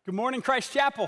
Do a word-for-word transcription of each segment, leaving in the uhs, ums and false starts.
Good morning, Christ Chapel.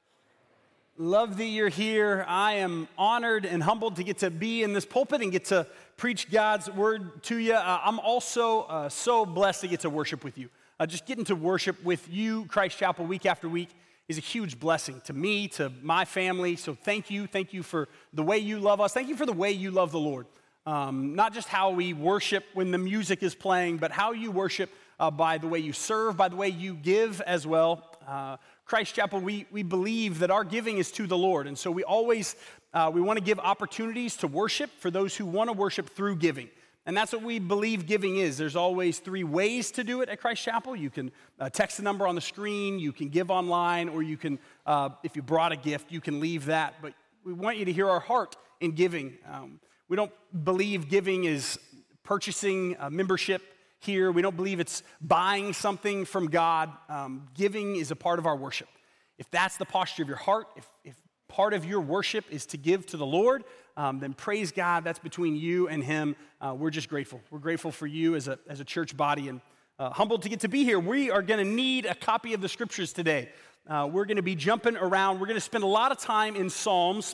Love that you're here. I am honored and humbled to get to be in this pulpit and get to preach God's word to you. Uh, I'm also uh, so blessed to get to worship with you. Uh, just getting to worship with you, Christ Chapel, week after week is a huge blessing to me, to my family. So thank you. Thank you for the way you love us. Thank you for the way you love the Lord. Um, not just how we worship when the music is playing, but how you worship uh, by the way you serve, by the way you give as well. Uh, Christ Chapel, we, we believe that our giving is to the Lord, and so we always, uh, we want to give opportunities to worship for those who want to worship through giving, and that's what we believe giving is. There's always three ways to do it at Christ Chapel. You can uh, text the number on the screen, you can give online, or you can, uh, if you brought a gift, you can leave that, but we want you to hear our heart in giving. Um, we don't believe giving is purchasing a membership here. We don't believe it's buying something from God. Um, giving is a part of our worship. If that's the posture of your heart, if, if part of your worship is to give to the Lord, um, then praise God. That's between you and Him. Uh, we're just grateful. We're grateful for you as a, as a church body and uh, humbled to get to be here. We are going to need a copy of the scriptures today. Uh, we're going to be jumping around. We're going to spend a lot of time in Psalms,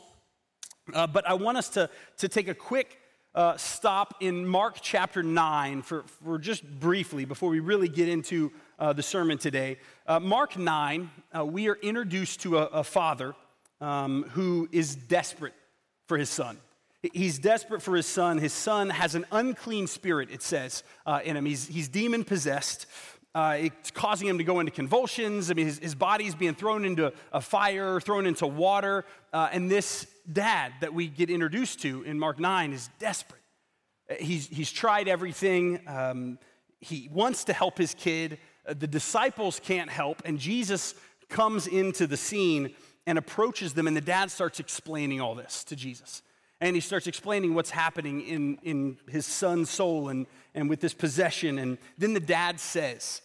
uh, but I want us to, to take a quick Uh, stop in Mark chapter nine for, for just briefly before we really get into uh, the sermon today. Uh, Mark nine, uh, we are introduced to a, a father um, who is desperate for his son. He's desperate for his son. His son has an unclean spirit, it says, uh, in him. He's, he's demon-possessed. Uh, it's causing him to go into convulsions. I mean, his, his body's being thrown into a fire, thrown into water. Uh, and this dad that we get introduced to in Mark nine is desperate. He's, he's tried everything. Um, he wants to help his kid. Uh, the disciples can't help. And Jesus comes into the scene and approaches them. And the dad starts explaining all this to Jesus. And he starts explaining what's happening in, in his son's soul and, and with this possession. And then the dad says,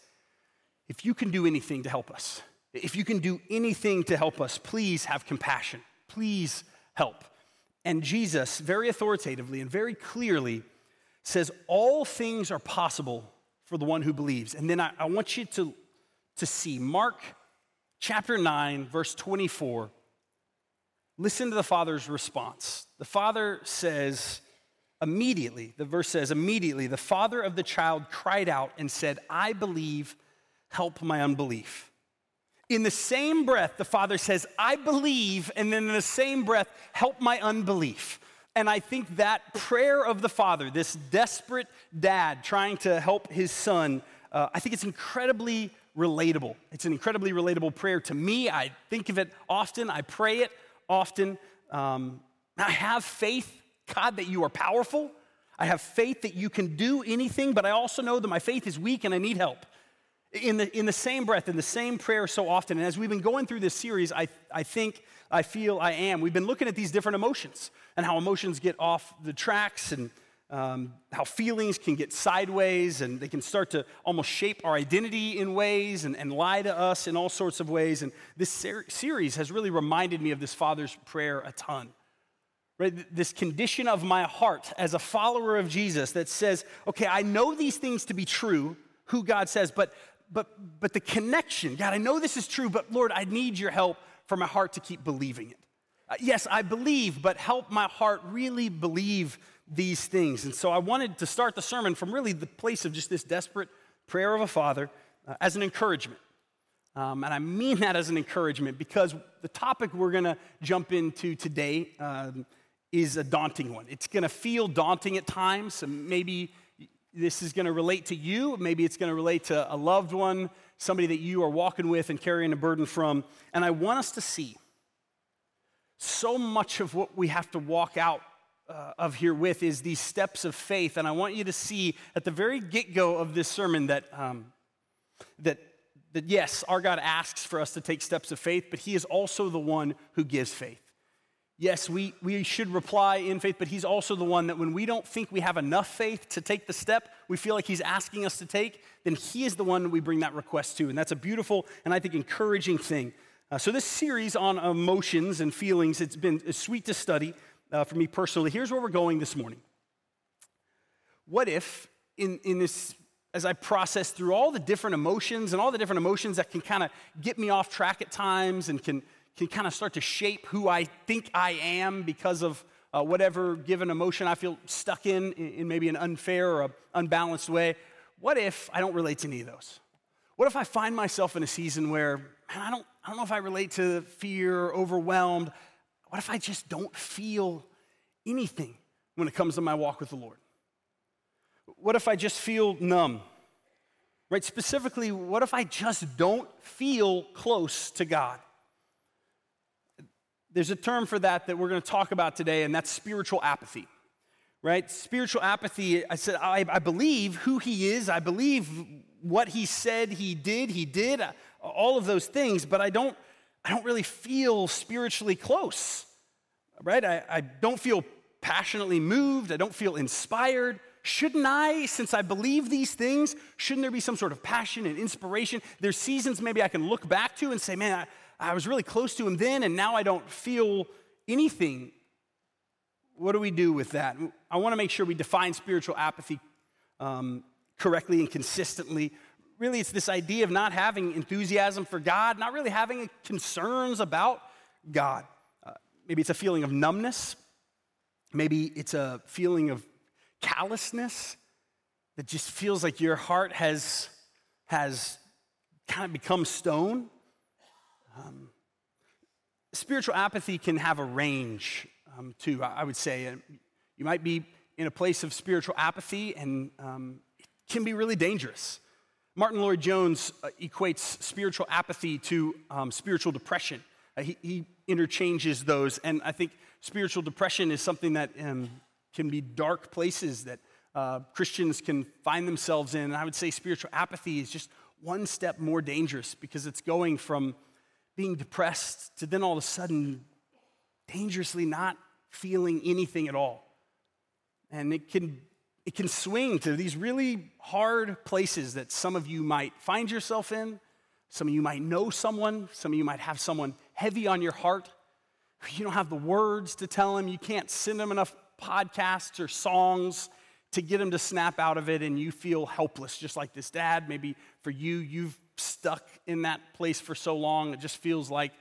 if you can do anything to help us, if you can do anything to help us, please have compassion. Please help. And Jesus, very authoritatively and very clearly, says all things are possible for the one who believes. And then I, I want you to, to see Mark chapter nine, verse twenty-four. Listen to the father's response. The father says, immediately, the verse says, immediately, the father of the child cried out and said, I believe, help my unbelief. In the same breath, the father says, I believe, and then in the same breath, help my unbelief. And I think that prayer of the father, this desperate dad trying to help his son, uh, I think it's incredibly relatable. It's an incredibly relatable prayer to me. I think of it often. I pray it often. Um, I have faith, God, that you are powerful. I have faith that you can do anything, but I also know that my faith is weak and I need help. In the, in the same breath, in the same prayer so often. And as we've been going through this series, I, I think, I feel, I am, we've been looking at these different emotions and how emotions get off the tracks and um, how feelings can get sideways and they can start to almost shape our identity in ways and, and lie to us in all sorts of ways. And this ser- series has really reminded me of this father's prayer a ton. Right? This condition of my heart as a follower of Jesus that says, okay, I know these things to be true, who God says, but But but the connection, God, I know this is true, but Lord, I need your help for my heart to keep believing it. Uh, yes, I believe, but help my heart really believe these things. And so I wanted to start the sermon from really the place of just this desperate prayer of a father uh, as an encouragement. Um, and I mean that as an encouragement because the topic we're going to jump into today um, is a daunting one. It's going to feel daunting at times, and maybe this is going to relate to you. Maybe it's going to relate to a loved one, somebody that you are walking with and carrying a burden from. And I want us to see so much of what we have to walk out uh, of here with is these steps of faith. And I want you to see at the very get-go of this sermon that, um, that, that yes, our God asks for us to take steps of faith, but He is also the one who gives faith. Yes, we, we should reply in faith, but He's also the one that when we don't think we have enough faith to take the step we feel like He's asking us to take, then He is the one we bring that request to. And that's a beautiful and I think encouraging thing. Uh, so this series on emotions and feelings, it's been it's sweet to study uh, for me personally. Here's where we're going this morning. What if in, in this as I process through all the different emotions and all the different emotions that can kind of get me off track at times and can, can kind of start to shape who I think I am because of uh, whatever given emotion I feel stuck in, in maybe an unfair or a unbalanced way, what if I don't relate to any of those? What if I find myself in a season where, man, I don't, I don't know if I relate to fear, overwhelmed. What if I just don't feel anything when it comes to my walk with the Lord? What if I just feel numb? Right? Specifically, what if I just don't feel close to God? There's a term for that that we're going to talk about today, and that's spiritual apathy. Right? Spiritual apathy, I said, I, I believe who he is. I believe what he said he did. He did all of those things, but I don't, I don't really feel spiritually close. Right? I, I don't feel passionately moved. I don't feel inspired. Shouldn't I, since I believe these things, shouldn't there be some sort of passion and inspiration? There's seasons maybe I can look back to and say, man, I, I was really close to him then, and now I don't feel anything. What do we do with that? I want to make sure we define spiritual apathy um, correctly and consistently. Really, it's this idea of not having enthusiasm for God, not really having concerns about God. Uh, maybe it's a feeling of numbness. Maybe it's a feeling of callousness that just feels like your heart has, has kind of become stone. Um, spiritual apathy can have a range. Um, too, I would say. You might be in a place of spiritual apathy, and um, it can be really dangerous. Martin Lloyd-Jones uh, equates spiritual apathy to um, spiritual depression. Uh, he, he interchanges those, and I think spiritual depression is something that um, can be dark places that uh, Christians can find themselves in, and I would say spiritual apathy is just one step more dangerous because it's going from being depressed to then all of a sudden dangerously not feeling anything at all. And it can it can swing to these really hard places that some of you might find yourself in. Some of you might know someone. Some of you might have someone heavy on your heart. You don't have the words to tell them. You can't send them enough podcasts or songs to get them to snap out of it, and you feel helpless, just like this dad. Maybe for you, you've stuck in that place for so long, it just feels like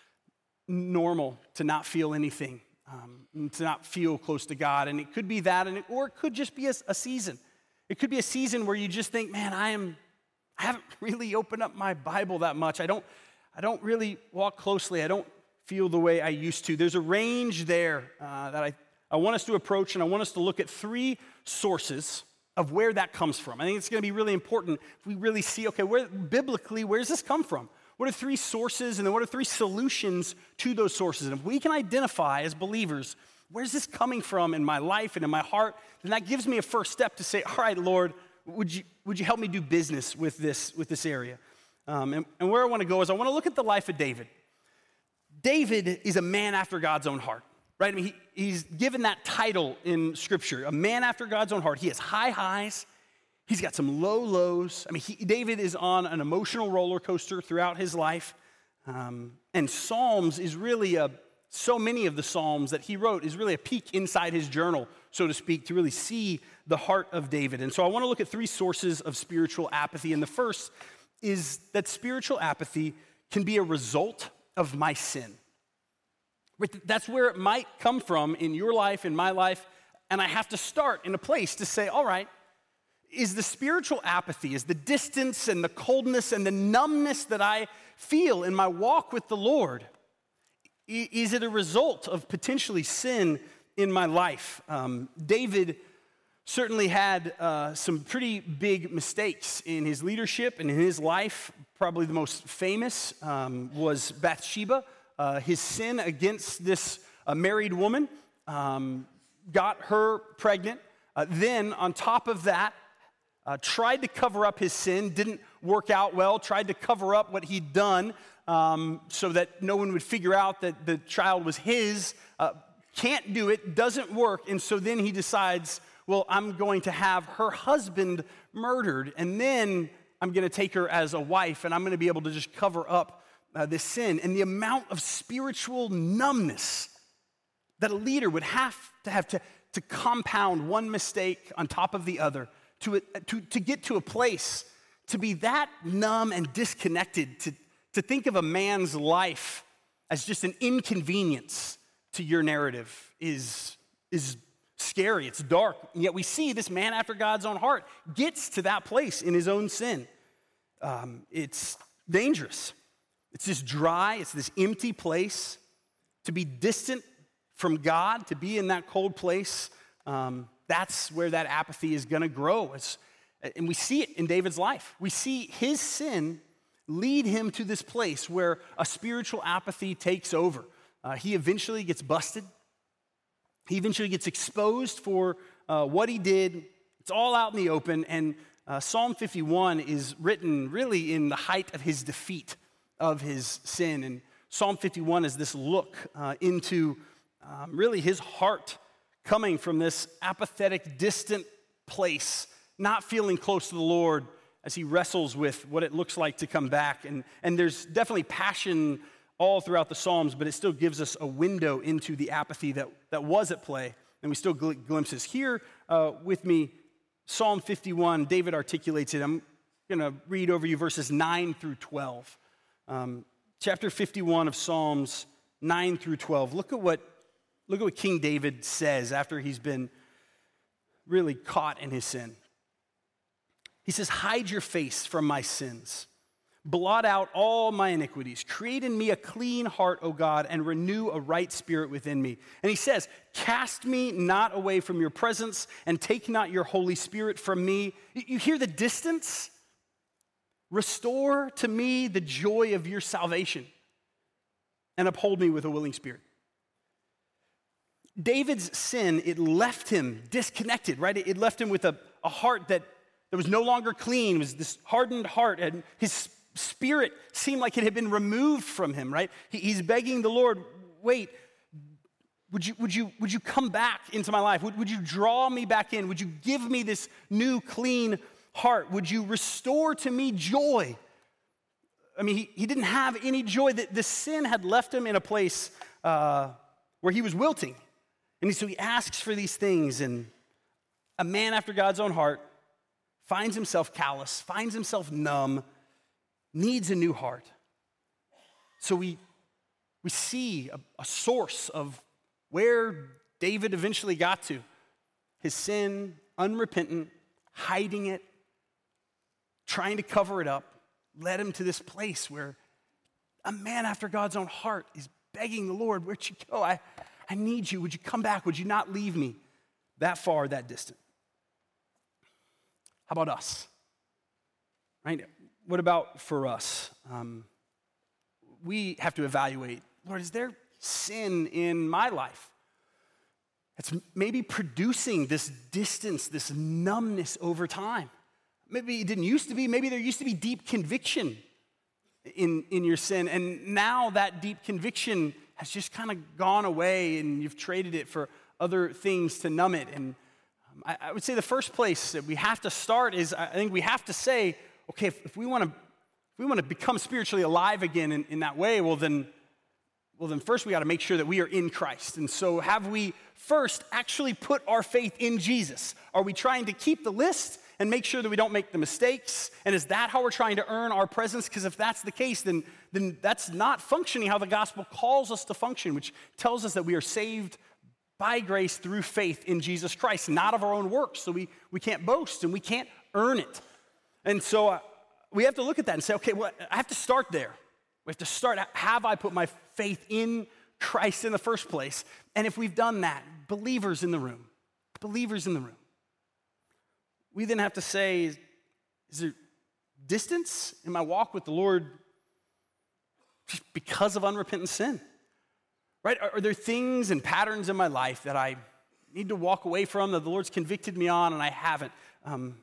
normal to not feel anything, um, to not feel close to God. And it could be that, and it, or it could just be a, a season. It could be a season where you just think, man, I am, I haven't really opened up my Bible that much. I don't, I don't really walk closely. I don't feel the way I used to. There's a range there uh, that I, I want us to approach, and I want us to look at three sources of where that comes from. I think it's going to be really important if we really see, okay, where biblically, where does this come from? What are three sources, and then what are three solutions to those sources? And if we can identify as believers, where's this coming from in my life and in my heart, then that gives me a first step to say, all right, Lord, would you, would you help me do business with this, with this area? Um, and, and where I want to go is I want to look at the life of David. David is a man after God's own heart, right? I mean, he, he's given that title in Scripture, a man after God's own heart. He has high highs. He's got some low lows. I mean, he, David is on an emotional roller coaster throughout his life. Um, and Psalms is really a, so many of the Psalms that he wrote is really a peek inside his journal, so to speak, to really see the heart of David. And so I want to look at three sources of spiritual apathy. And the first is that spiritual apathy can be a result of my sin. That's where it might come from in your life, in my life. And I have to start in a place to say, all right, is the spiritual apathy, is the distance and the coldness and the numbness that I feel in my walk with the Lord, is it a result of potentially sin in my life? Um, David certainly had uh, some pretty big mistakes in his leadership and in his life. Probably the most famous um, was Bathsheba. Uh, his sin against this uh, married woman um, got her pregnant. Uh, then on top of that, Uh, tried to cover up his sin, didn't work out well, tried to cover up what he'd done um, so that no one would figure out that the child was his, uh, can't do it, doesn't work, and so then he decides, well, I'm going to have her husband murdered, and then I'm going to take her as a wife, and I'm going to be able to just cover up uh, this sin. And the amount of spiritual numbness that a leader would have to have to, to compound one mistake on top of the other to, a, to, to get to a place, to be that numb and disconnected, to, to think of a man's life as just an inconvenience to your narrative is, is scary, it's dark. And yet we see this man after God's own heart gets to that place in his own sin. Um, it's dangerous. It's this dry, it's this empty place. To be distant from God, to be in that cold place, um, that's where that apathy is gonna grow. It's, and we see it in David's life. We see his sin lead him to this place where a spiritual apathy takes over. Uh, he eventually gets busted. He eventually gets exposed for uh, what he did. It's all out in the open, and uh, Psalm fifty-one is written really in the height of his defeat of his sin. And Psalm fifty-one is this look uh, into um, really his heart coming from this apathetic, distant place, not feeling close to the Lord as he wrestles with what it looks like to come back. And, and there's definitely passion all throughout the Psalms, but it still gives us a window into the apathy that, that was at play, and we still gl- glimpses. Here uh, with me, Psalm fifty-one, David articulates it. I'm going to read over you verses nine through twelve. Um, chapter fifty-one of Psalms, nine through twelve. Look at what, look at what King David says after he's been really caught in his sin. He says, "Hide your face from my sins. Blot out all my iniquities. Create in me a clean heart, O God, and renew a right spirit within me." And he says, "Cast me not away from your presence, and take not your Holy Spirit from me." You hear the distance? "Restore to me the joy of your salvation, and uphold me with a willing spirit." David's sin, it left him disconnected, right? It left him with a, a heart that, that was no longer clean. It was this hardened heart, and his spirit seemed like it had been removed from him, right? He, he's begging the Lord, wait, would you, would you, would you come back into my life? Would, would you draw me back in? Would you give me this new clean heart? Would you restore to me joy? I mean, he, he didn't have any joy. The, the sin had left him in a place uh, where he was wilting. And so he asks for these things, and a man after God's own heart finds himself callous, finds himself numb, needs a new heart. So we, we see a, a source of where David eventually got to. His sin, unrepentant, hiding it, trying to cover it up, led him to this place where a man after God's own heart is begging the Lord, "Where'd you go? I, I need you. Would you come back? Would you not leave me that far, that distant?" How about us? Right? What about for us? Um, we have to evaluate, Lord, is there sin in my life that's maybe producing this distance, this numbness over time? Maybe it didn't used to be. Maybe there used to be deep conviction in, in your sin, and now that deep conviction has just kind of gone away, and you've traded it for other things to numb it. And um, I, I would say the first place that we have to start is, I think we have to say, okay, if, if we want to if we want to become spiritually alive again in, in that way, well then, well then first we got to make sure that we are in Christ. And so have we first actually put our faith in Jesus? Are we trying to keep the list and make sure that we don't make the mistakes? And is that how we're trying to earn our presence? Because if that's the case, then, then that's not functioning how the gospel calls us to function, which tells us that we are saved by grace through faith in Jesus Christ, not of our own works. So we, we can't boast and we can't earn it. And so uh, we have to look at that and say, okay, well, I have to start there. We have to start, have I put my faith in Christ in the first place? And if we've done that, believers in the room, believers in the room, we then have to say, is, is there distance in my walk with the Lord just because of unrepentant sin? Right? Are, are there things and patterns in my life that I need to walk away from, that the Lord's convicted me on and I haven't? Um,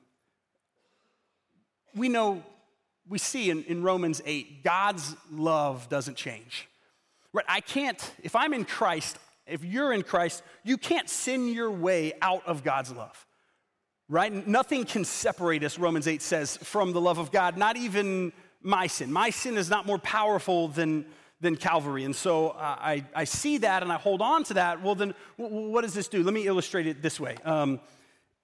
we know, we see in, in Romans eight, God's love doesn't change. Right? I can't, if I'm in Christ, if you're in Christ, you can't sin your way out of God's love. Right? Nothing can separate us, Romans eight says, from the love of God, not even my sin. My sin is not more powerful than, than Calvary. And so uh, I, I see that and I hold on to that. Well, then w- what does this do? Let me illustrate it this way. Um,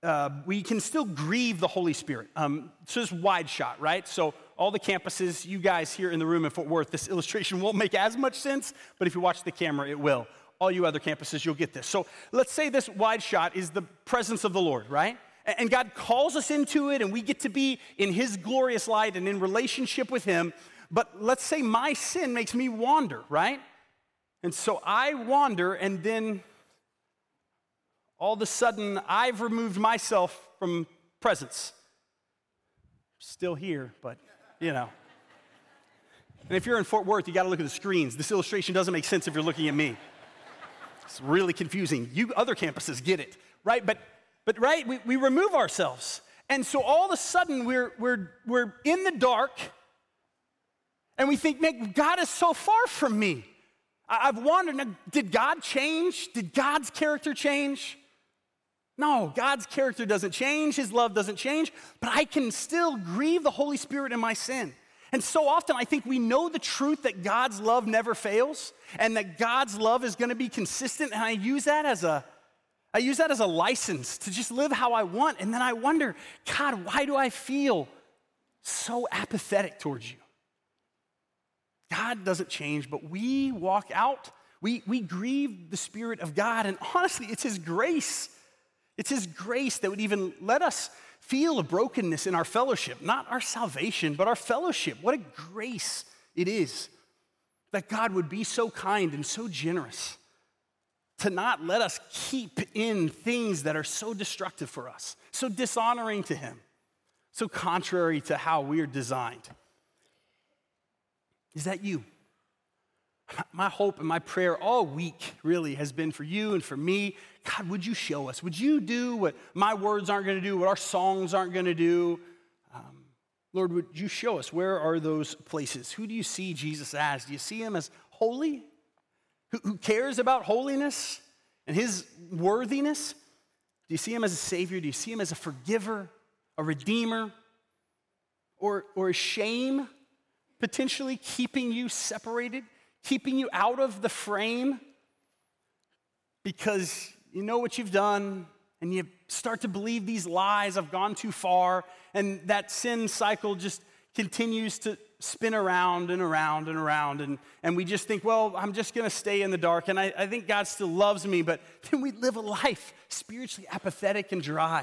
uh, we can still grieve the Holy Spirit. Um, so this is wide shot, right? So all the campuses, you guys here in the room in Fort Worth, this illustration won't make as much sense, but if you watch the camera, it will. All you other campuses, you'll get this. So let's say this wide shot is the presence of the Lord, right? And God calls us into it, and we get to be in his glorious light and in relationship with him. But let's say my sin makes me wander, right? And so I wander, and then all of a sudden, I've removed myself from presence. Still here, but, you know. And if you're in Fort Worth, you got to look at the screens. This illustration doesn't make sense if you're looking at me. It's really confusing. You other campuses get it, right? But, but right, we, we remove ourselves. And so all of a sudden, we're, we're, we're in the dark, and we think, man, God is so far from me. I, I've wandered. Now, did God change? Did God's character change? No, God's character doesn't change, his love doesn't change, but I can still grieve the Holy Spirit in my sin. And so often I think we know the truth that God's love never fails and that God's love is going to be consistent, and I use that as a I use that as a license to just live how I want, and then I wonder, God, why do I feel so apathetic towards you? God doesn't change, but we walk out, we, we grieve the Spirit of God, and honestly, it's his grace. It's his grace that would even let us feel a brokenness in our fellowship, not our salvation, but our fellowship. What a grace it is that God would be so kind and so generous to not let us keep in things that are so destructive for us, so dishonoring to him, so contrary to how we are designed. Is that you? My hope and my prayer all week really has been for you and for me. God, would you show us? Would you do what my words aren't going to do, what our songs aren't going to do? Um, Lord, would you show us where are those places? Who do you see Jesus as? Do you see him as holy? Who, who cares about holiness and his worthiness? Do you see him as a savior? Do you see him as a forgiver, a redeemer? Or, or is shame potentially keeping you separated? Keeping you out of the frame because you know what you've done and you start to believe these lies, I've gone too far, and that sin cycle just continues to spin around and around and around, and, and we just think, well, I'm just going to stay in the dark, and I, I think God still loves me, but then we live a life spiritually apathetic and dry.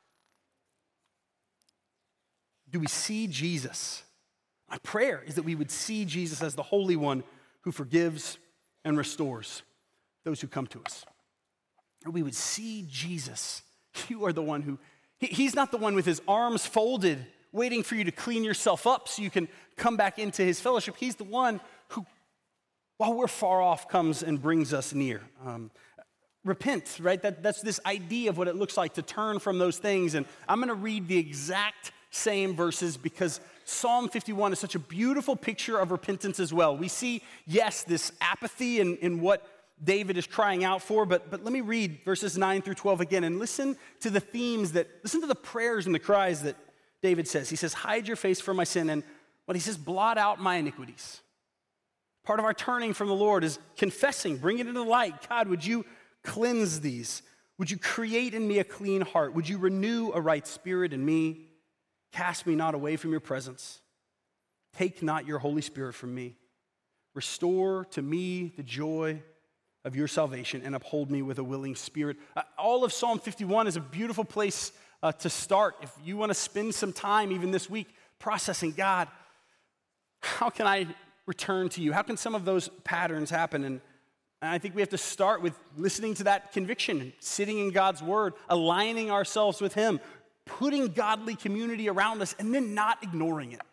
Do we see Jesus? My prayer is that we would see Jesus as the Holy One who forgives and restores those who come to us. And we would see Jesus. You are the one who, he, he's not the one with his arms folded, waiting for you to clean yourself up so you can come back into his fellowship. He's the one who, while we're far off, comes and brings us near. Um, repent, right? That, that's this idea of what it looks like to turn from those things. And I'm going to read the exact same verses because Psalm fifty-one is such a beautiful picture of repentance as well. We see, yes, this apathy in, in what David is crying out for, but, but let me read verses nine through twelve again and listen to the themes that, listen to the prayers and the cries that David says. He says, hide your face from my sin, and what he says, blot out my iniquities. Part of our turning from the Lord is confessing, bring it into the light. God, would you cleanse these? Would you create in me a clean heart? Would you renew a right spirit in me? Cast me not away from your presence. Take not your Holy Spirit from me. Restore to me the joy of your salvation and uphold me with a willing spirit. Uh, all of Psalm fifty-one is a beautiful place uh, to start. If you want to spend some time even this week processing, God, how can I return to you? How can some of those patterns happen? And, and I think we have to start with listening to that conviction, sitting in God's word, aligning ourselves with him, putting godly community around us, and then not ignoring it.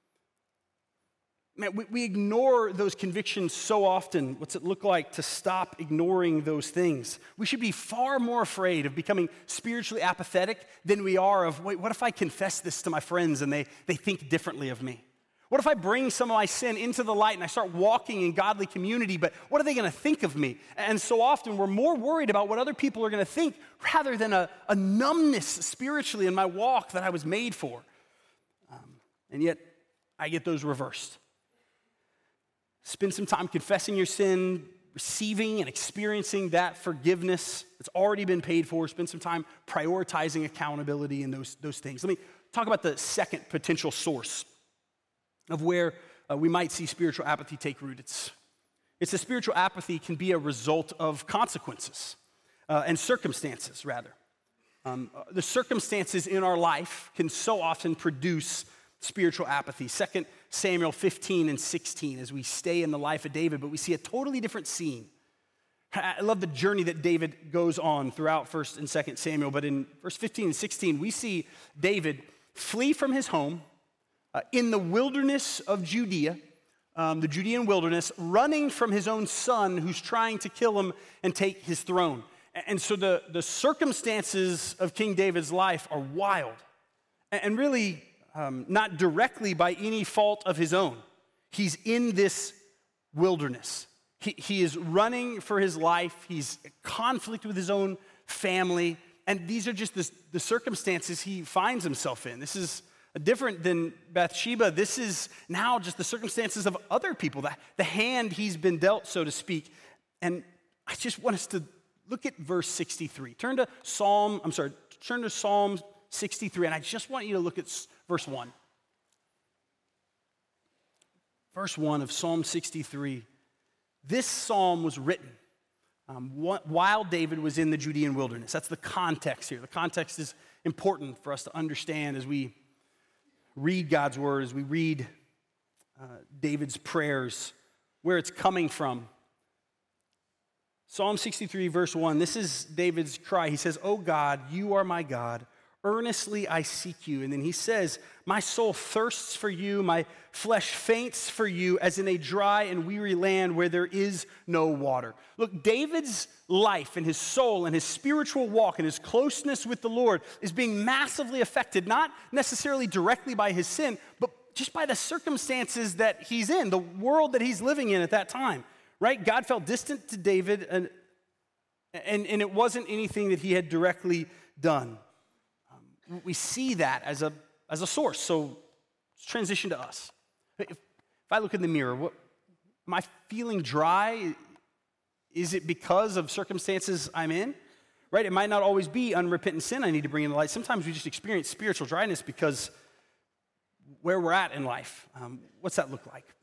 Man, we, we ignore those convictions so often. What's it look like to stop ignoring those things? We should be far more afraid of becoming spiritually apathetic than we are of, wait, what if I confess this to my friends and they, they think differently of me? What if I bring some of my sin into the light and I start walking in godly community, but what are they going to think of me? And so often we're more worried about what other people are going to think rather than a, a numbness spiritually in my walk that I was made for. Um, and yet I get those reversed. Spend some time confessing your sin, receiving and experiencing that forgiveness that's already been paid for. Spend some time prioritizing accountability and those, those things. Let me talk about the second potential source of where uh, we might see spiritual apathy take root. It's, it's that spiritual apathy can be a result of consequences uh, and circumstances, rather. Um, the circumstances in our life can so often produce spiritual apathy. Second Samuel fifteen and sixteen, as we stay in the life of David, but we see a totally different scene. I love the journey that David goes on throughout First and Second Samuel, but in verse fifteen and sixteen, we see David flee from his home uh, in the wilderness of Judea, um, the Judean wilderness, running from his own son who's trying to kill him and take his throne. And so the, the circumstances of King David's life are wild and really um, not directly by any fault of his own. He's in this wilderness. He, he is running for his life. He's in conflict with his own family. And these are just the, the circumstances he finds himself in. This is different than Bathsheba. This is now just the circumstances of other people, the, the hand he's been dealt, so to speak. And I just want us to look at verse sixty-three. Turn to Psalm, I'm sorry, turn to Psalm sixty-three, and I just want you to look at verse one. Verse one of Psalm sixty-three. This psalm was written um, while David was in the Judean wilderness. That's the context here. The context is important for us to understand as we read God's word, as we read uh, David's prayers, where it's coming from. Psalm sixty-three, verse one, this is David's cry. He says, "O God, you are my God. Earnestly I seek you." And then he says, "My soul thirsts for you. My flesh faints for you as in a dry and weary land where there is no water." Look, David's life and his soul and his spiritual walk and his closeness with the Lord is being massively affected, not necessarily directly by his sin, but just by the circumstances that he's in, the world that he's living in at that time. Right? God felt distant to David, and, and, and it wasn't anything that he had directly done. Um, we see that as a, as a source. So let's transition to us. If, if I look in the mirror, what, am I feeling dry? Is it because of circumstances I'm in? Right? It might not always be unrepentant sin I need to bring into light. Sometimes we just experience spiritual dryness because where we're at in life. Um, what's that look like?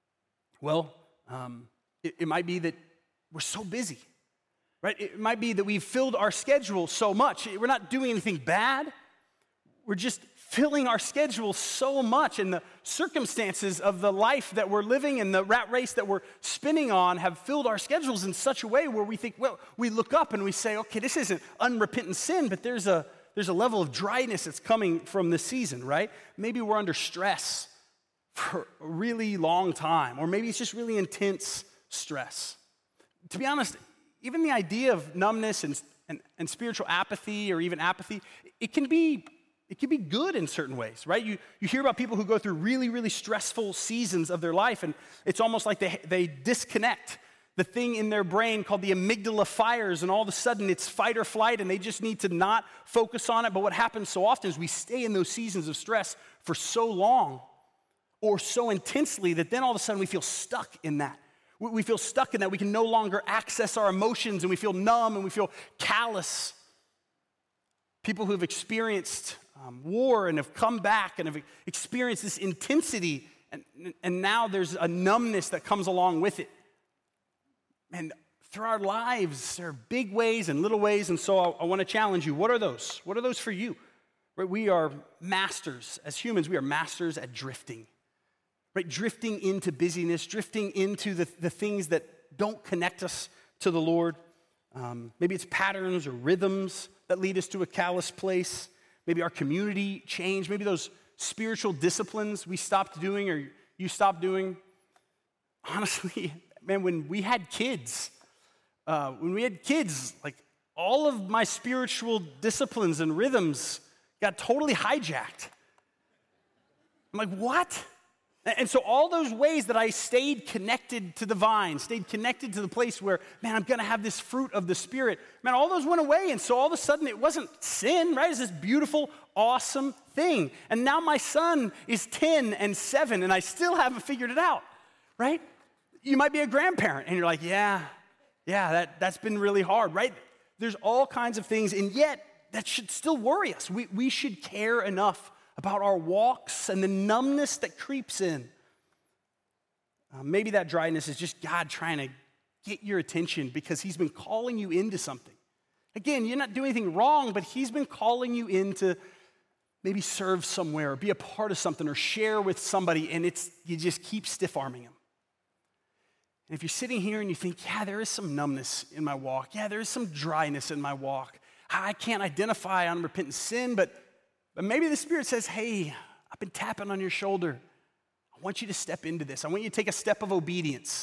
Well, um, It, it might be that we're so busy, right? It might be that we've filled our schedule so much. We're not doing anything bad. We're just filling our schedule so much, and the circumstances of the life that we're living and the rat race that we're spinning on have filled our schedules in such a way where we think, well, we look up and we say, okay, this isn't unrepentant sin, but there's a, there's a level of dryness that's coming from this season, right? Maybe we're under stress for a really long time, or maybe it's just really intense stress. To be honest, even the idea of numbness and, and, and spiritual apathy or even apathy, it can be it can be good in certain ways, right? You, you hear about people who go through really, really stressful seasons of their life, and it's almost like they, they disconnect. The thing in their brain called the amygdala fires, and all of a sudden it's fight or flight, and they just need to not focus on it. But what happens so often is we stay in those seasons of stress for so long or so intensely that then all of a sudden we feel stuck in that. We feel stuck in that. We can no longer access our emotions, and we feel numb, and we feel callous. People who have experienced um, war and have come back and have experienced this intensity, and, and now there's a numbness that comes along with it. And through our lives, there are big ways and little ways, and so I, I want to challenge you. What are those? What are those for you? Right? We are masters, as humans, we are masters at drifting. Right, drifting into busyness, drifting into the, the things that don't connect us to the Lord. Um, maybe it's patterns or rhythms that lead us to a callous place. Maybe our community changed. Maybe those spiritual disciplines we stopped doing or you stopped doing. Honestly, man, when we had kids, uh, when we had kids, like all of my spiritual disciplines and rhythms got totally hijacked. I'm like, what? And so all those ways that I stayed connected to the vine, stayed connected to the place where, man, I'm going to have this fruit of the Spirit, man, all those went away. And so all of a sudden it wasn't sin, right? It's this beautiful, awesome thing. And now my son is ten and seven, and I still haven't figured it out, right? You might be a grandparent, and you're like, yeah, Yeah, that, that's been really hard, right? There's all kinds of things, and yet that should still worry us. We, we should care enough about our walks and the numbness that creeps in. Uh, maybe that dryness is just God trying to get your attention because he's been calling you into something. Again, you're not doing anything wrong, but he's been calling you in to maybe serve somewhere or be a part of something or share with somebody, and it's you just keep stiff-arming him. And if you're sitting here and you think, yeah, there is some numbness in my walk. Yeah, there is some dryness in my walk. I can't identify unrepentant sin, but, but maybe the Spirit says, hey, I've been tapping on your shoulder. I want you to step into this. I want you to take a step of obedience.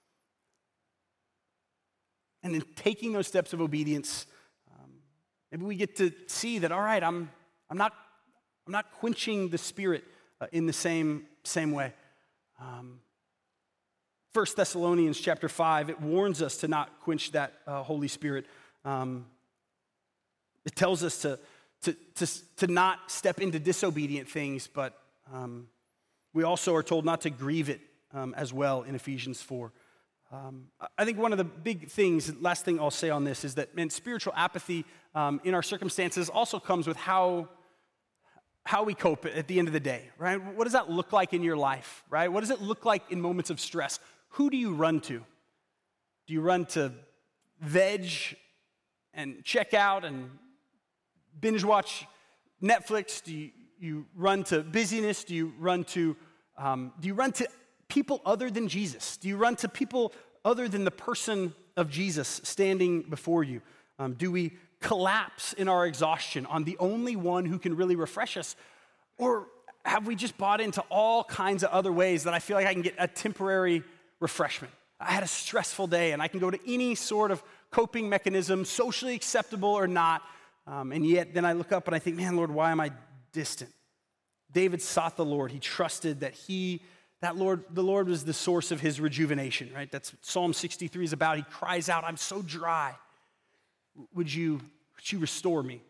And in taking those steps of obedience, um, maybe we get to see that, all right, I'm, I'm, not, I'm not quenching the Spirit uh, in the same, same way. Um, First Thessalonians chapter five, it warns us to not quench that uh, Holy Spirit. Um, it tells us to, to, to, to not step into disobedient things, but um, we also are told not to grieve it um, as well in Ephesians four. Um, I think one of the big things, last thing I'll say on this, is that, man, spiritual apathy um, in our circumstances also comes with how, how we cope at the end of the day, right? What does that look like in your life, right? What does it look like in moments of stress? Who do you run to? Do you run to veg and check out and binge watch Netflix? Do you, you run to busyness? Do you run to um, do you run to people other than Jesus? Do you run to people other than the person of Jesus standing before you? Um, do we collapse in our exhaustion on the only one who can really refresh us? Or have we just bought into all kinds of other ways that I feel like I can get a temporary refreshment? I had a stressful day and I can go to any sort of coping mechanism, socially acceptable or not, um, and yet then I look up and I think, man, Lord, why am I distant? David sought the Lord. He trusted that he, that Lord, the Lord was the source of his rejuvenation, right? That's what Psalm sixty-three is about. He cries out, I'm so dry. Would you, would you restore me?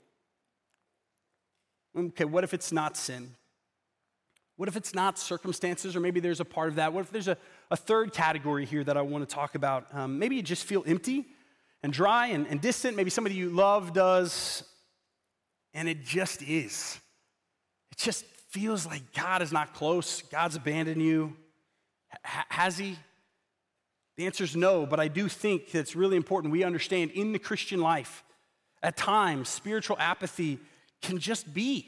Okay, what if it's not sin? What if it's not circumstances, or maybe there's a part of that? What if there's a, a third category here that I want to talk about? Um, maybe you just feel empty and dry and, and distant. Maybe somebody you love does, and it just is. It just feels like God is not close. God's abandoned you. H- has he? The answer is no, but I do think that it's really important we understand in the Christian life, at times, spiritual apathy can just be.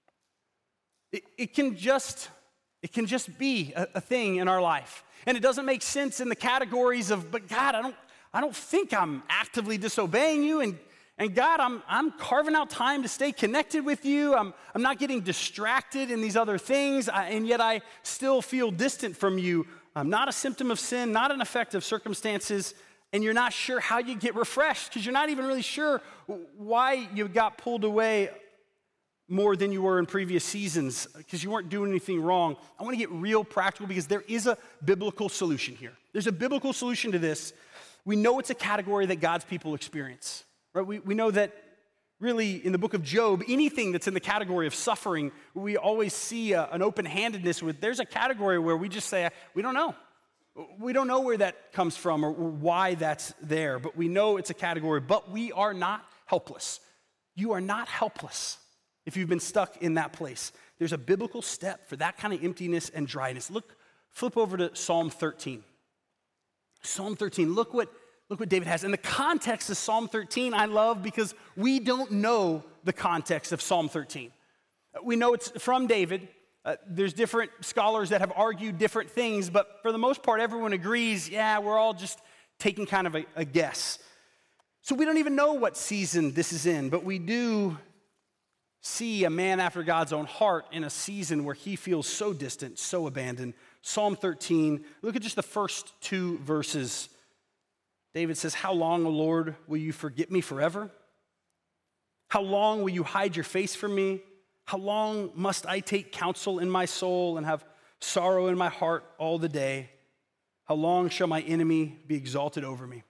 It, it can just, it can just be a, a thing in our life. And it doesn't make sense in the categories of, but God, I don't, I don't think I'm actively disobeying you. And, and God, I'm, I'm carving out time to stay connected with you. I'm, I'm not getting distracted in these other things. I, and yet I still feel distant from you. I'm not a symptom of sin, not an effect of circumstances. And you're not sure how you get refreshed because you're not even really sure why you got pulled away more than you were in previous seasons because you weren't doing anything wrong. I want to get real practical because there is a biblical solution here. There's a biblical solution to this. We know it's a category that God's people experience, right? We, we know that really in the book of Job, anything that's in the category of suffering, we always see a, an open-handedness with, there's a category where we just say, we don't know. We don't know where that comes from or, or why that's there, but we know it's a category, but we are not helpless. You are not helpless. If you've been stuck in that place, there's a biblical step for that kind of emptiness and dryness. Look, flip over to Psalm thirteen. Psalm thirteen, look what, look what David has. And the context of Psalm thirteen I love because we don't know the context of Psalm thirteen. We know it's from David. Uh, there's different scholars that have argued different things, but for the most part, everyone agrees, yeah, we're all just taking kind of a, a guess. So we don't even know what season this is in, but we do see a man after God's own heart in a season where he feels so distant, so abandoned. Psalm thirteen, look at just the first two verses. David says, how long, O Lord, will you forget me forever? How long will you hide your face from me? How long must I take counsel in my soul and have sorrow in my heart all the day? How long shall my enemy be exalted over me?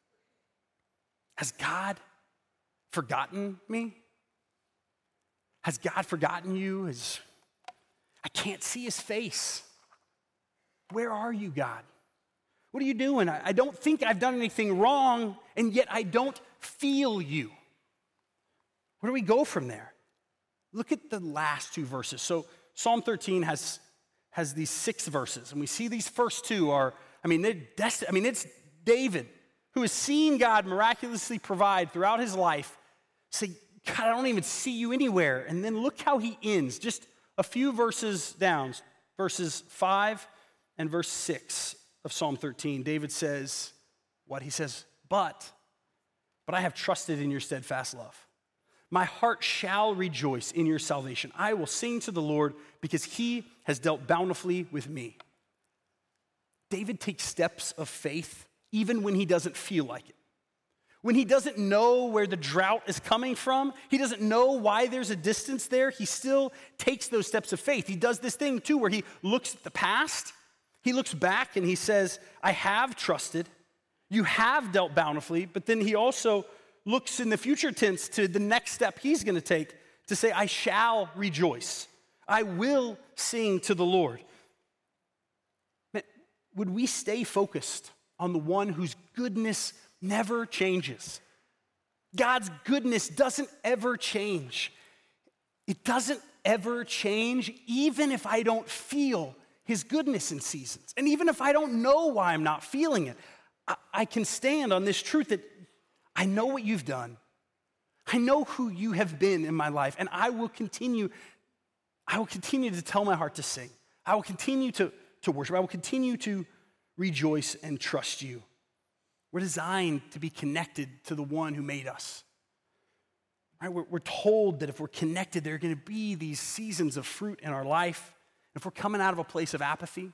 Has God forgotten me? Has God forgotten you? Has, I can't see his face. Where are you, God? What are you doing? I, I don't think I've done anything wrong, and yet I don't feel you. Where do we go from there? Look at the last two verses. So Psalm thirteen has, has these six verses, and we see these first two are, I mean, they're destined. I mean, it's David, who has seen God miraculously provide throughout his life, say, God, I don't even see you anywhere. And then look how he ends, just a few verses down, verses five and verse six of Psalm thirteen. David says, what? He says, but, but I have trusted in your steadfast love. My heart shall rejoice in your salvation. I will sing to the Lord because he has dealt bountifully with me. David takes steps of faith even when he doesn't feel like it. When he doesn't know where the drought is coming from, he doesn't know why there's a distance there, he still takes those steps of faith. He does this thing too where he looks at the past, he looks back and he says, I have trusted, you have dealt bountifully, but then he also looks in the future tense to the next step he's going to take to say, I shall rejoice. I will sing to the Lord. Man, would we stay focused on the one whose goodness never changes? God's goodness doesn't ever change. It doesn't ever change, even if I don't feel his goodness in seasons. And even if I don't know why I'm not feeling it, I, I can stand on this truth that I know what you've done. I know who you have been in my life, and I will continue, I will continue to tell my heart to sing. I will continue to, to worship. I will continue to rejoice and trust you. We're designed to be connected to the one who made us. Right? We're, we're told that if we're connected, there are going to be these seasons of fruit in our life. If we're coming out of a place of apathy,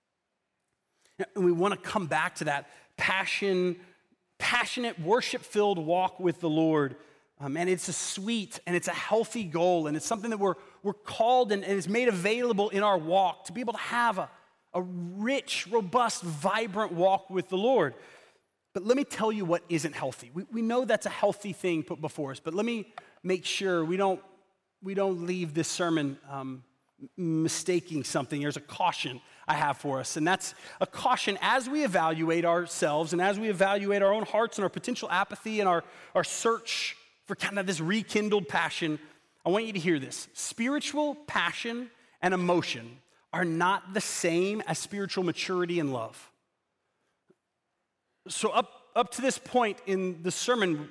and we want to come back to that passion, passionate, worship-filled walk with the Lord, um, and it's a sweet and it's a healthy goal, and it's something that we're, we're called and, and is made available in our walk to be able to have a, a rich, robust, vibrant walk with the Lord. But let me tell you what isn't healthy. We, we know that's a healthy thing put before us, but let me make sure we don't, we don't leave this sermon um, mistaking something. There's a caution I have for us, and that's a caution as we evaluate ourselves and as we evaluate our own hearts and our potential apathy and our, our search for kind of this rekindled passion. I want you to hear this. Spiritual passion and emotion are not the same as spiritual maturity and love. So up, up to this point in the sermon,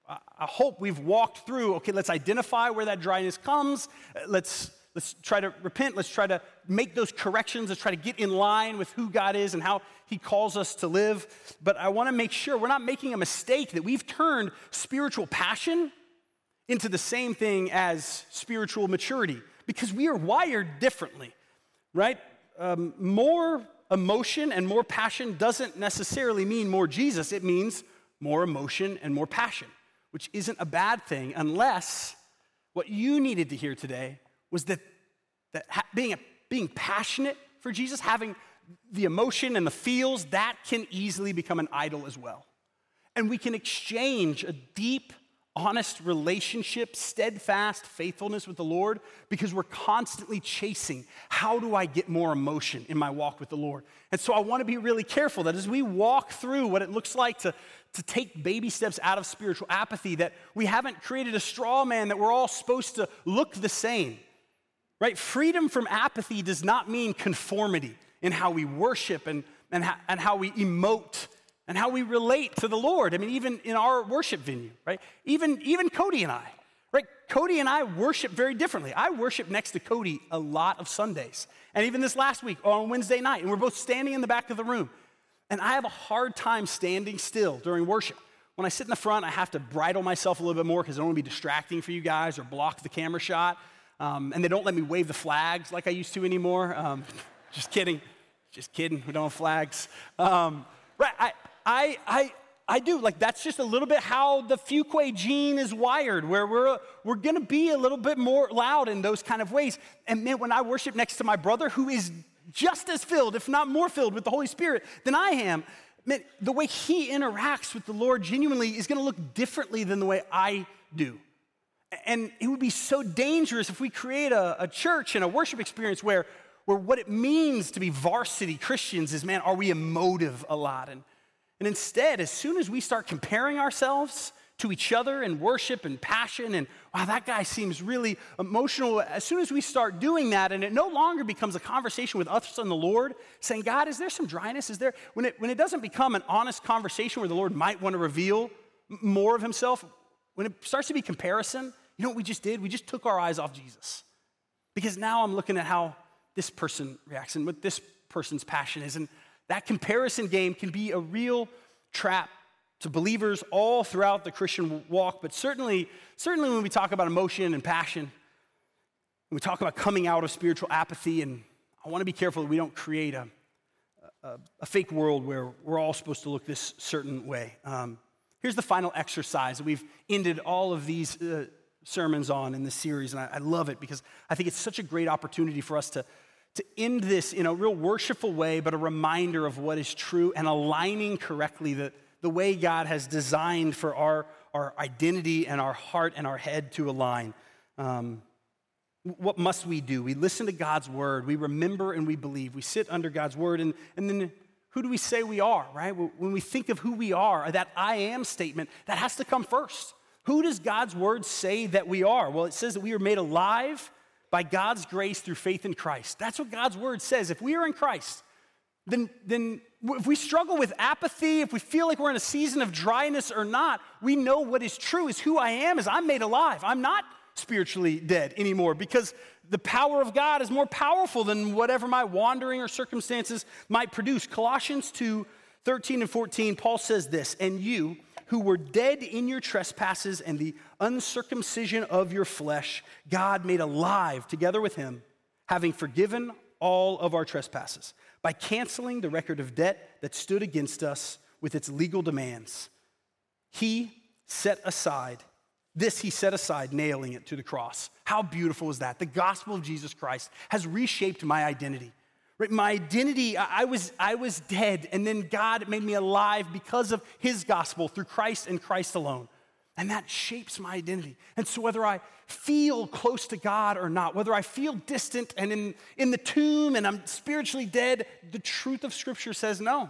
I hope we've walked through, okay, let's identify where that dryness comes. Let's Let's try to repent. Let's try to make those corrections. Let's try to get in line with who God is and how he calls us to live. But I want to make sure we're not making a mistake that we've turned spiritual passion into the same thing as spiritual maturity, because we are wired differently, right? Um, more emotion and more passion doesn't necessarily mean more Jesus. It means more emotion and more passion, which isn't a bad thing unless what you needed to hear today was that, that ha- being, a, being passionate for Jesus, having the emotion and the feels, that can easily become an idol as well. And we can exchange a deep, honest relationship, steadfast faithfulness with the Lord because we're constantly chasing, how do I get more emotion in my walk with the Lord? And so I want to be really careful that as we walk through what it looks like to, to take baby steps out of spiritual apathy, that we haven't created a straw man that we're all supposed to look the same. Right? Freedom from apathy does not mean conformity in how we worship and, and, how, and how we emote and how we relate to the Lord. I mean, even in our worship venue, right? Even, even Cody and I, right? Cody and I worship very differently. I worship next to Cody a lot of Sundays. And even this last week on Wednesday night, and we're both standing in the back of the room. And I have a hard time standing still during worship. When I sit in the front, I have to bridle myself a little bit more because I don't want to be distracting for you guys or block the camera shot. Um, and they don't let me wave the flags like I used to anymore. Um, just kidding. Just kidding. We don't have flags. Um, right. I, I, I, I do. Like, that's just a little bit how the Fuquay gene is wired, where we're, we're going to be a little bit more loud in those kind of ways. And man, when I worship next to my brother, who is just as filled, if not more filled with the Holy Spirit than I am, man, the way he interacts with the Lord genuinely is going to look differently than the way I do. And it would be so dangerous if we create a, a church and a worship experience where where what it means to be varsity Christians is, man, are we emotive a lot? And, and instead, as soon as we start comparing ourselves to each other in worship and passion, and wow, that guy seems really emotional, as soon as we start doing that, and it no longer becomes a conversation with us and the Lord, saying, God, is there some dryness? Is there, when it, when it doesn't become an honest conversation where the Lord might want to reveal more of himself, when it starts to be comparison, you know what we just did? We just took our eyes off Jesus. Because now I'm looking at how this person reacts and what this person's passion is. And that comparison game can be a real trap to believers all throughout the Christian walk. But certainly, certainly when we talk about emotion and passion, when we talk about coming out of spiritual apathy, and I want to be careful that we don't create a, a, a fake world where we're all supposed to look this certain way. Um, here's the final exercise that we've ended all of these uh, sermons on in this series, and I, I love it because I think it's such a great opportunity for us to, to end this in a real worshipful way, but a reminder of what is true and aligning correctly the, the way God has designed for our, our identity and our heart and our head to align. Um, what must we do? We listen to God's word, we remember and we believe, we sit under God's word, and, and then who do we say we are, right? When we think of who we are, that I am statement, that has to come first. Who does God's word say that we are? Well, it says that we are made alive by God's grace through faith in Christ. That's what God's word says. If we are in Christ, then, then if we struggle with apathy, if we feel like we're in a season of dryness or not, we know what is true is who I am, is I'm made alive. I'm not spiritually dead anymore because the power of God is more powerful than whatever my wandering or circumstances might produce. Colossians two, thirteen and fourteen, Paul says this, and you, who were dead in your trespasses and the uncircumcision of your flesh, God made alive together with him, having forgiven all of our trespasses by canceling the record of debt that stood against us with its legal demands. He set aside, this he set aside, nailing it to the cross. How beautiful is that? The gospel of Jesus Christ has reshaped my identity. Right, my identity, I was, I was dead, and then God made me alive because of his gospel through Christ and Christ alone. And that shapes my identity. And so whether I feel close to God or not, whether I feel distant and in, in the tomb and I'm spiritually dead, the truth of Scripture says no.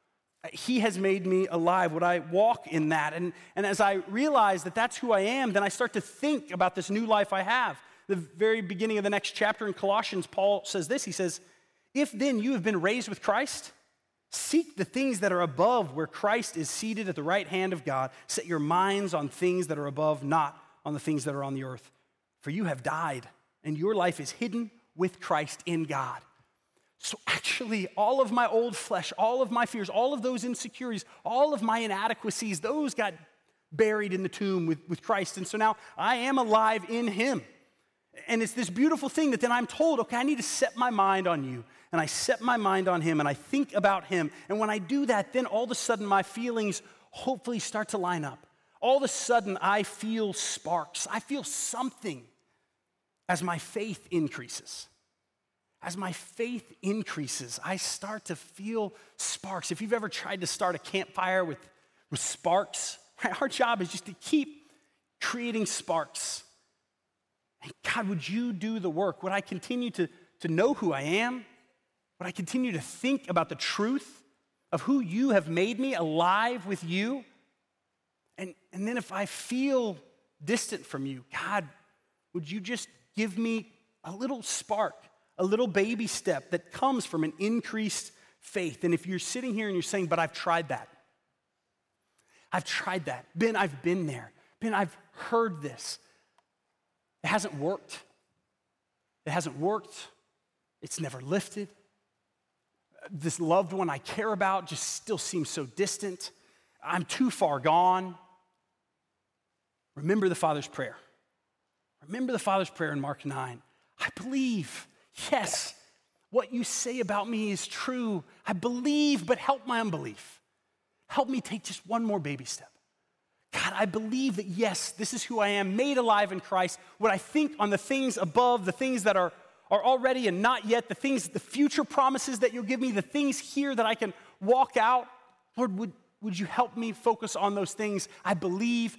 He has made me alive. Would I walk in that? And, and as I realize that that's who I am, then I start to think about this new life I have. The very beginning of the next chapter in Colossians, Paul says this. He says, if then you have been raised with Christ, seek the things that are above where Christ is seated at the right hand of God. Set your minds on things that are above, not on the things that are on the earth. For you have died, and your life is hidden with Christ in God. So actually, all of my old flesh, all of my fears, all of those insecurities, all of my inadequacies, those got buried in the tomb with, with Christ. And so now I am alive in him. And it's this beautiful thing that then I'm told, okay, I need to set my mind on you. And I set my mind on him and I think about him. And when I do that, then all of a sudden my feelings hopefully start to line up. All of a sudden I feel sparks. I feel something as my faith increases. As my faith increases, I start to feel sparks. If you've ever tried to start a campfire with, with sparks, right, our job is just to keep creating sparks. And God, would you do the work? Would I continue to, to know who I am? Would I continue to think about the truth of who you have made me alive with you? And, and then if I feel distant from you, God, would you just give me a little spark, a little baby step that comes from an increased faith? And if you're sitting here and you're saying, but I've tried that. I've tried that. Ben, I've been there. Ben, I've heard this. It hasn't worked. It hasn't worked. It's never lifted. This loved one I care about just still seems so distant. I'm too far gone. Remember the Father's prayer. Remember the Father's prayer in Mark nine. I believe, yes, what you say about me is true. I believe, but help my unbelief. Help me take just one more baby step. God, I believe that, yes, this is who I am, made alive in Christ. What I think on the things above, the things that are are already and not yet, the things, the future promises that you'll give me, the things here that I can walk out. Lord, would, would you help me focus on those things? I believe,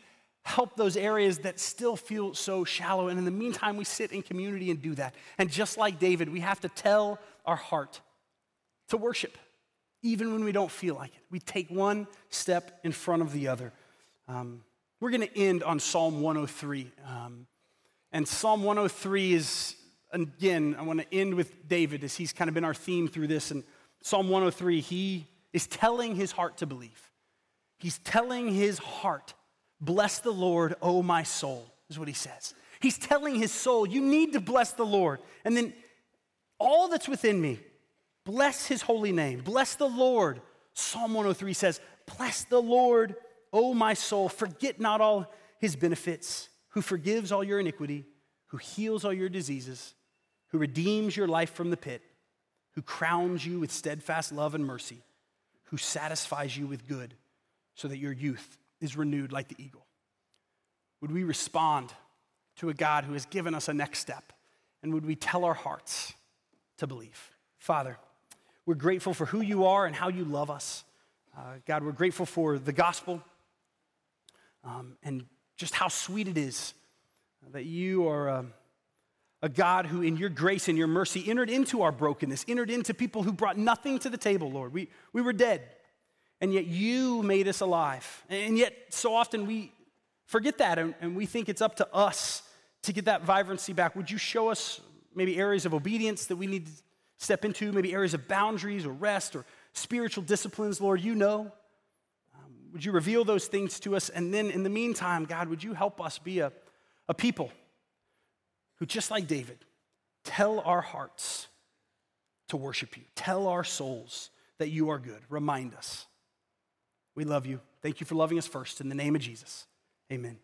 help those areas that still feel so shallow. And in the meantime, we sit in community and do that. And just like David, we have to tell our heart to worship, even when we don't feel like it. We take one step in front of the other. Um, we're going to end on Psalm one oh three. Um, and Psalm one oh three is, again, I want to end with David as he's kind of been our theme through this. And Psalm one oh three, he is telling his heart to believe. He's telling his heart, bless the Lord, O my soul, is what he says. He's telling his soul, you need to bless the Lord. And then all that's within me, bless his holy name. Bless the Lord. Psalm one oh three says, bless the Lord, O my soul. Forget not all his benefits, who forgives all your iniquity, who heals all your diseases, who redeems your life from the pit, who crowns you with steadfast love and mercy, who satisfies you with good, so that your youth is renewed like the eagle. Would we respond to a God who has given us a next step? And would we tell our hearts to believe? Father, we're grateful for who you are and how you love us. Uh, God, we're grateful for the gospel um, and just how sweet it is that you are a, a God who in your grace and your mercy entered into our brokenness, entered into people who brought nothing to the table, Lord. We, we were dead, and yet you made us alive. And yet so often we forget that, and, and we think it's up to us to get that vibrancy back. Would you show us maybe areas of obedience that we need to step into, maybe areas of boundaries or rest or spiritual disciplines, Lord, you know. Um, would you reveal those things to us? And then in the meantime, God, would you help us be a, a people who, just like David, tell our hearts to worship you. Tell our souls that you are good. Remind us. We love you. Thank you for loving us first. In the name of Jesus, amen.